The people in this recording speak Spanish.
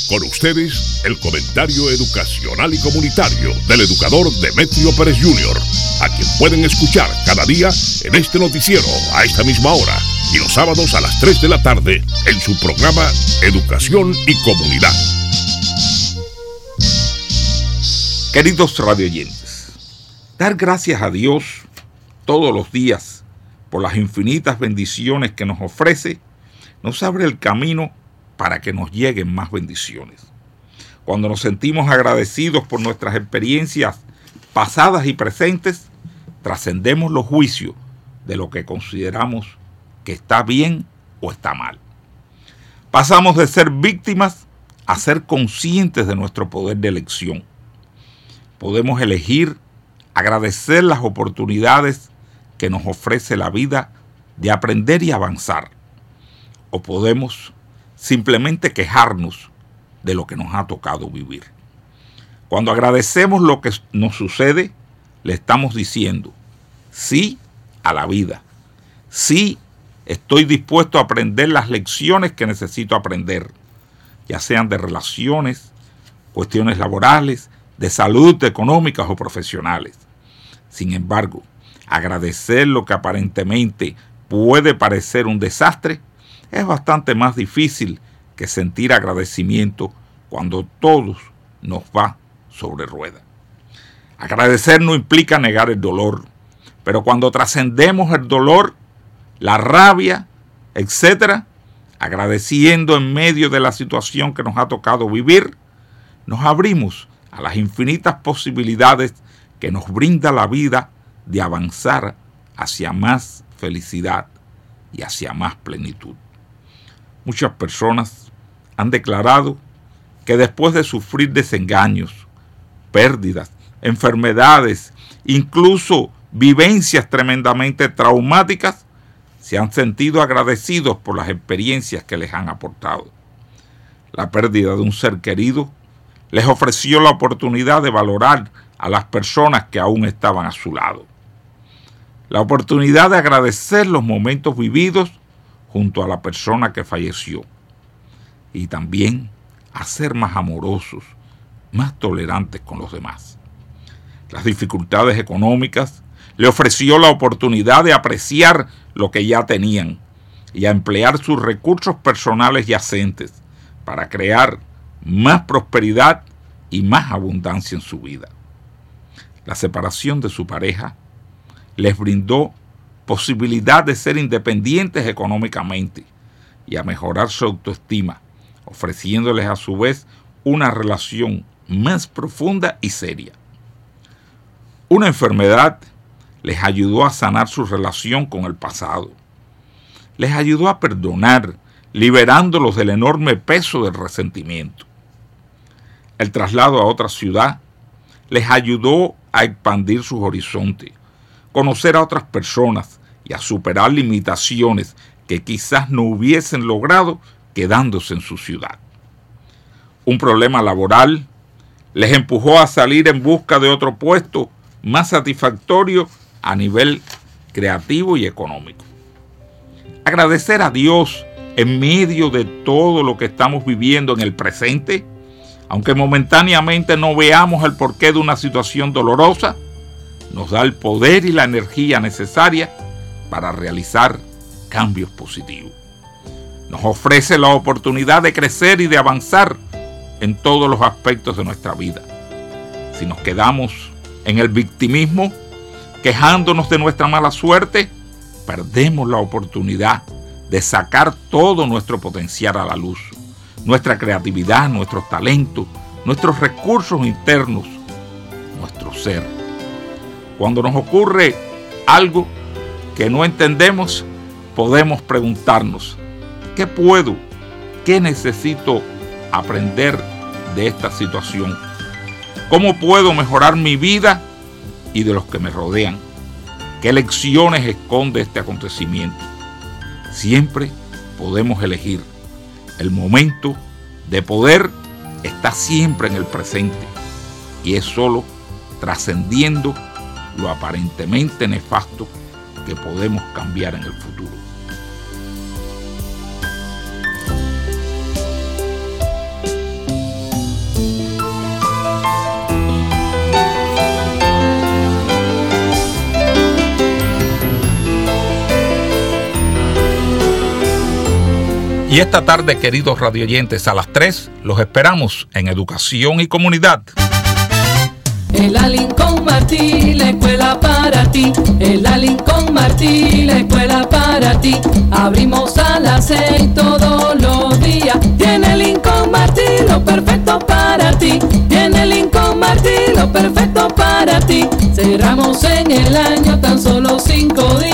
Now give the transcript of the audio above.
Con ustedes, el comentario educacional y comunitario del educador Demetrio Pérez Jr., a quien pueden escuchar cada día en este noticiero a esta misma hora y los sábados a las 3 de la tarde en su programa Educación y Comunidad. Queridos radioyentes, dar gracias a Dios todos los días por las infinitas bendiciones que nos ofrece, nos abre el camino para que nos lleguen más bendiciones. Cuando nos sentimos agradecidos por nuestras experiencias pasadas y presentes, trascendemos los juicios de lo que consideramos que está bien o está mal. Pasamos de ser víctimas a ser conscientes de nuestro poder de elección. Podemos elegir agradecer las oportunidades que nos ofrece la vida de aprender y avanzar. O podemos simplemente quejarnos de lo que nos ha tocado vivir. Cuando agradecemos lo que nos sucede, le estamos diciendo sí a la vida. Sí, estoy dispuesto a aprender las lecciones que necesito aprender, ya sean de relaciones, cuestiones laborales, de salud, económicas o profesionales. Sin embargo, agradecer lo que aparentemente puede parecer un desastre es bastante más difícil que sentir agradecimiento cuando todo nos va sobre ruedas. Agradecer no implica negar el dolor, pero cuando trascendemos el dolor, la rabia, etc., agradeciendo en medio de la situación que nos ha tocado vivir, nos abrimos a las infinitas posibilidades que nos brinda la vida de avanzar hacia más felicidad y hacia más plenitud. Muchas personas han declarado que después de sufrir desengaños, pérdidas, enfermedades, incluso vivencias tremendamente traumáticas, se han sentido agradecidos por las experiencias que les han aportado. La pérdida de un ser querido les ofreció la oportunidad de valorar a las personas que aún estaban a su lado. La oportunidad de agradecer los momentos vividos junto a la persona que falleció. Y también a ser más amorosos, más tolerantes con los demás. Las dificultades económicas le ofreció la oportunidad de apreciar lo que ya tenían y a emplear sus recursos personales yacentes para crear más prosperidad y más abundancia en su vida. La separación de su pareja les brindó posibilidad de ser independientes económicamente y a mejorar su autoestima, ofreciéndoles a su vez una relación más profunda y seria. Una enfermedad les ayudó a sanar su relación con el pasado. Les ayudó a perdonar, liberándolos del enorme peso del resentimiento. El traslado a otra ciudad les ayudó a expandir sus horizontes, conocer a otras personas y a superar limitaciones que quizás no hubiesen logrado quedándose en su ciudad. Un problema laboral les empujó a salir en busca de otro puesto más satisfactorio a nivel creativo y económico. Agradecer a Dios en medio de todo lo que estamos viviendo en el presente, aunque momentáneamente no veamos el porqué de una situación dolorosa, nos da el poder y la energía necesaria para realizar cambios positivos. Nos ofrece la oportunidad de crecer y de avanzar en todos los aspectos de nuestra vida. Si nos quedamos en el victimismo, quejándonos de nuestra mala suerte, perdemos la oportunidad de sacar todo nuestro potencial a la luz, nuestra creatividad, nuestros talentos, nuestros recursos internos, nuestro ser. Cuando nos ocurre algo que no entendemos, podemos preguntarnos, ¿qué puedo, qué necesito aprender de esta situación? ¿Cómo puedo mejorar mi vida y de los que me rodean? ¿Qué lecciones esconde este acontecimiento? Siempre podemos elegir. El momento de poder está siempre en el presente y es solo trascendiendo lo aparentemente nefasto que podemos cambiar en el futuro. Y esta tarde, queridos radioyentes, a las 3 los esperamos en Educación y Comunidad. En la Lincoln Martí, la escuela para ti. En la Lincoln Martí, la escuela para ti. Abrimos a las 6 todos los días. Tiene Lincoln Martí lo perfecto para ti. Tiene Lincoln Martí lo perfecto para ti. Cerramos en el año tan solo 5 días.